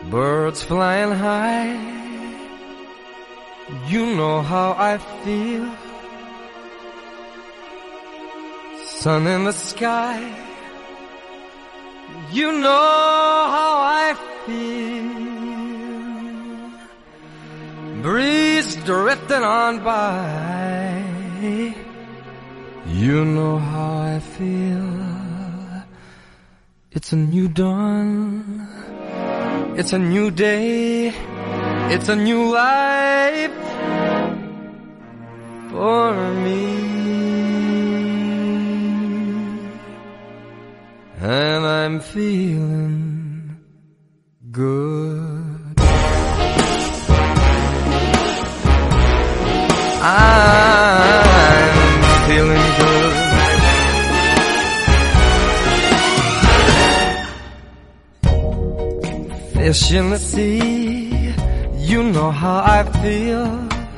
birds flying high. You know how I feel. Sun in the sky. You know how I feel. Breeze drifting on by. You know how I feel. It's a new dawn. It's a new day. It's a new life for me. And I'm feeling good. I'm feeling good. Fish in the sea, you know how I feel.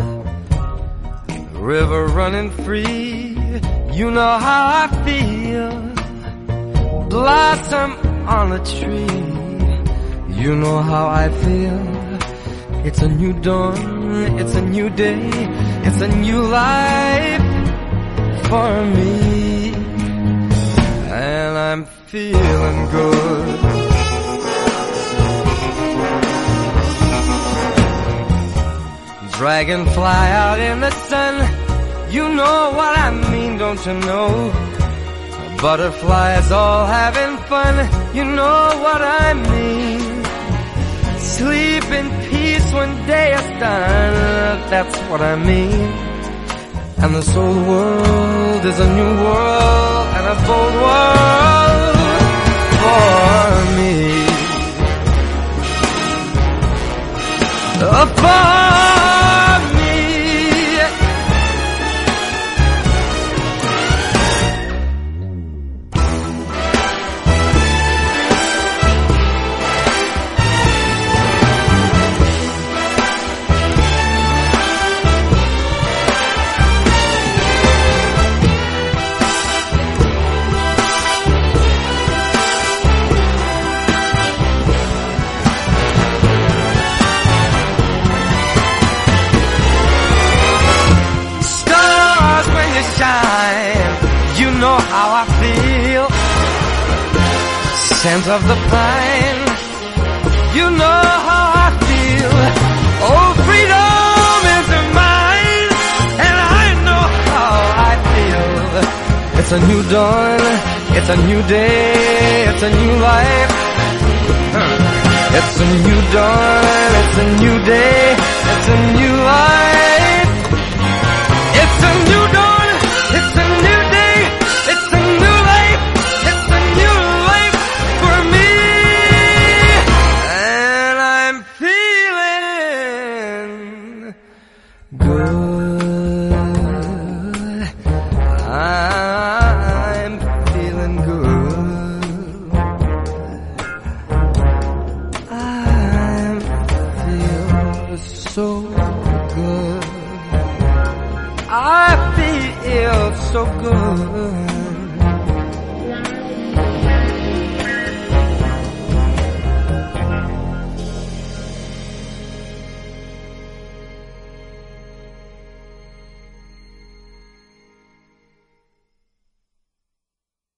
River running free, you know how I feel. Blossom on a tree, you know how I feel. It's a new dawn, it's a new day, it's a new life for me. And I'm feeling good. Dragonfly out in the sun, you know what I mean, don't you know? Butterflies all having fun, you know what I mean. Sleep in peace when day is done, that's what I mean. And this old world is a new world and a bold world for me. For you know how I feel. Scent of the pine, you know how I feel. Oh, freedom is mine, and I know how I feel. It's a new dawn, it's a new day, it's a new life. It's a new dawn, it's a new day,